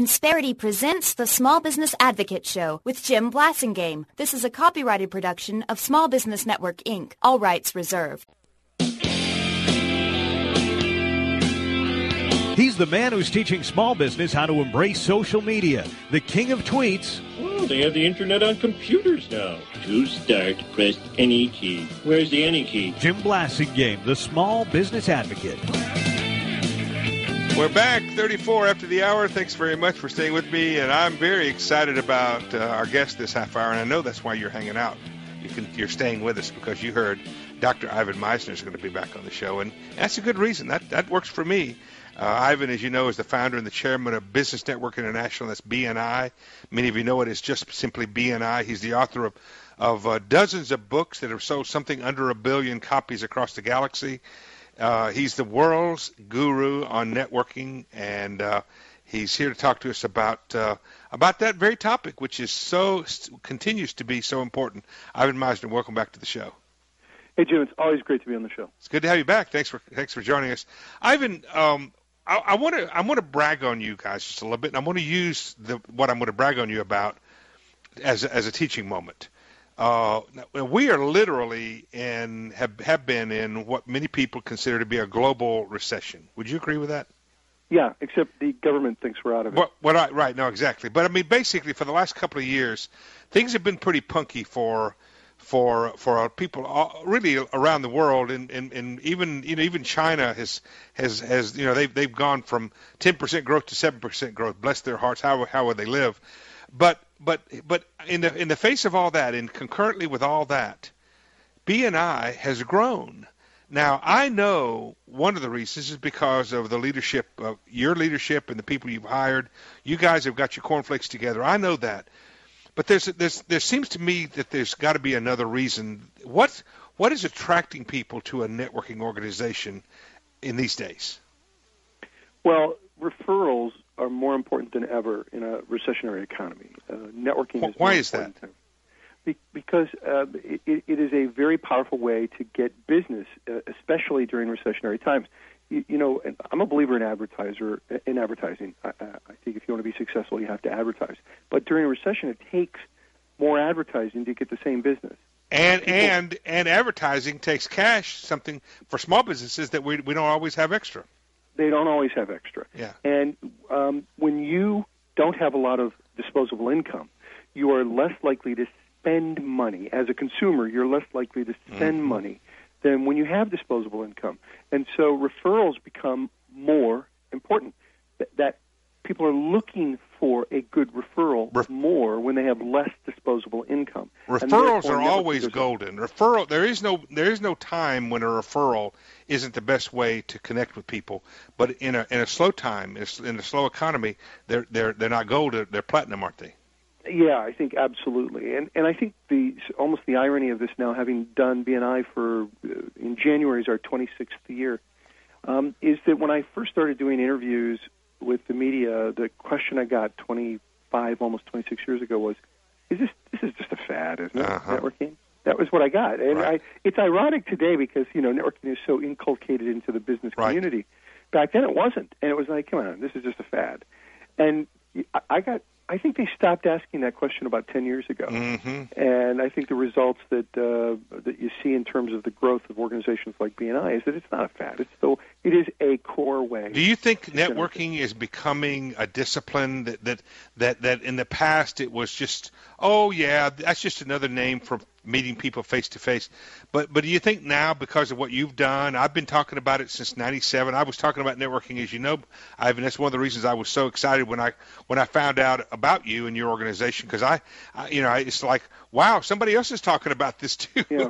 Insperity presents the Small Business Advocate Show with Jim Blasingame. This is a copyrighted production of Small Business Network, Inc., all rights reserved. He's the man who's teaching small business how to embrace social media, the king of tweets. Oh, they have the internet on computers now. To start, press any key. Where's the any key? Jim Blasingame, the small business advocate. We're back, 34 after the hour. Thanks very much for staying with me, and I'm very excited about our guest this half hour, and I know that's why you're hanging out. You're staying with us because you heard Dr. Ivan Misner is going to be back on the show, and that's a good reason. That works for me. Ivan, as you know, is the founder and the chairman of Business Network International. That's BNI. Many of you know it as just simply BNI. He's the author of dozens of books that have sold something under 1 billion copies across the galaxy. He's the world's guru on networking, and he's here to talk to us about that very topic, which is continues to be so important. Ivan Misner, welcome back to the show. Hey, Jim, it's always great to be on the show. It's good to have you back. Thanks for joining us, Ivan. I want to brag on you guys just a little bit, and I want to use what I'm going to brag on you about as a teaching moment. We are literally have been in what many people consider to be a global recession. Would you agree with that? Yeah, except the government thinks we're out of it. Right, no, exactly. But I mean, basically, for the last couple of years, things have been pretty punky for people really around the world, and even China has they've gone from 10% growth to 7% growth. Bless their hearts, how would they live? But in the face of all that, and concurrently with all that, BNI has grown. Now, I know one of the reasons is because of the leadership, of your leadership and the people you've hired. You guys have got your cornflakes together. I know that. But there seems to me that there's got to be another reason. What is attracting people to a networking organization in these days? Well, referrals are more important than ever in a recessionary economy. Networking is why is that? Because it is a very powerful way to get business, especially during recessionary times. You know, I'm a believer in advertising. I think if you want to be successful, you have to advertise. But during a recession, it takes more advertising to get the same business. And advertising takes cash, something for small businesses that we don't always have extra. They don't always have extra. Yeah. And when you don't have a lot of disposable income, you are less likely to spend money. As a consumer, you're less likely to spend money than when you have disposable income. And so referrals become more important. That people are looking for a good referral more when they have less disposable income. Referrals are always golden. There is no time when a referral isn't the best way to connect with people. But in a slow time, in a slow economy, they're not gold, they're platinum, aren't they? Yeah, I think absolutely. And I think almost the irony of this now, having done BNI in January is our 26th year, is that when I first started doing interviews with the media, the question I got 25, almost 26 years ago was, this is just a fad, isn't it, networking? That was what I got. And it's ironic today because, networking is so inculcated into the business community. Back then it wasn't. And it was like, come on, this is just a fad. And I think they stopped asking that question about 10 years ago. Mm-hmm. And I think the results that you see in terms of the growth of organizations like BNI is that it's not a fad. It is a core way. Do you think networking is becoming a discipline that in the past it was just, oh yeah, that's just another name for meeting people face to face? But do you think now, because of what you've done, I've been talking about it since '97. I was talking about networking, as you know, Ivan. That's one of the reasons I was so excited when I found out about you and your organization, because I it's like, wow, somebody else is talking about this too. Yeah.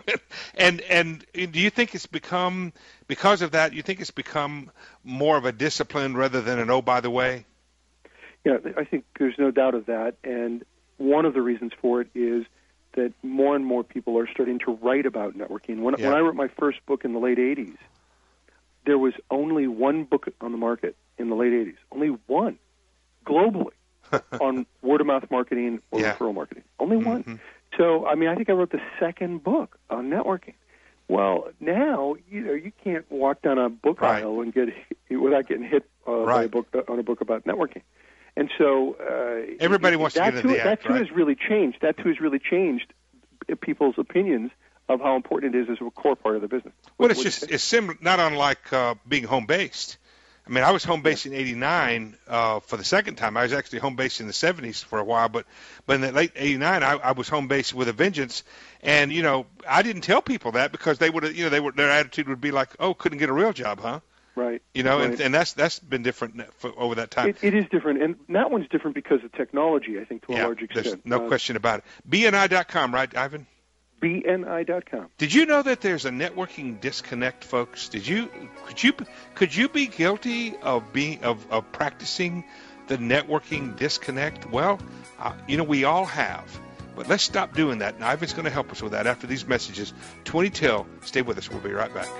and do you think it's become, because of that, you think it's become more of a discipline rather than an oh by the way? Yeah, I think there's no doubt of that, and one of the reasons for it is that more and more people are starting to write about networking. When I wrote my first book in the late 80s, there was only one book on the market in the late 80s, only one, globally, on word-of-mouth marketing or referral marketing. Only one. So, I think I wrote the second book on networking. Well, now, you can't walk down a book aisle and get without getting hit by a book about networking. And so everybody wants to get into the act, that too has really changed. That too has really changed people's opinions of how important it is as a core part of the business. Well, it's similar, not unlike being home based. I mean, I was home based in '89 for the second time. I was actually home based in the '70s for a while, but in the late '89, I was home based with a vengeance. And I didn't tell people that because they would have, their attitude would be like, "Oh, couldn't get a real job, huh?" Right. Right. And that's been different over that time. It is different, and that one's different because of technology, I think, to a large extent. There's no question about it. BNI.com, right, Ivan? BNI.com. Did you know that there's a networking disconnect, folks? Could you be guilty of practicing the networking disconnect? Well, we all have. But let's stop doing that. And Ivan's going to help us with that after these messages. 20 till. Stay with us. We'll be right back.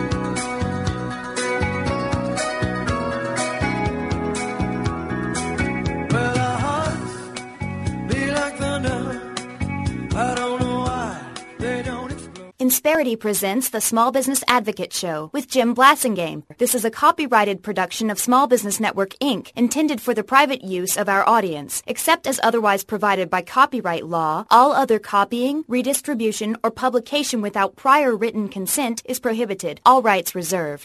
Insperity presents the Small Business Advocate Show with Jim Blasingame. This is a copyrighted production of Small Business Network, Inc., intended for the private use of our audience. Except as otherwise provided by copyright law, all other copying, redistribution, or publication without prior written consent is prohibited. All rights reserved.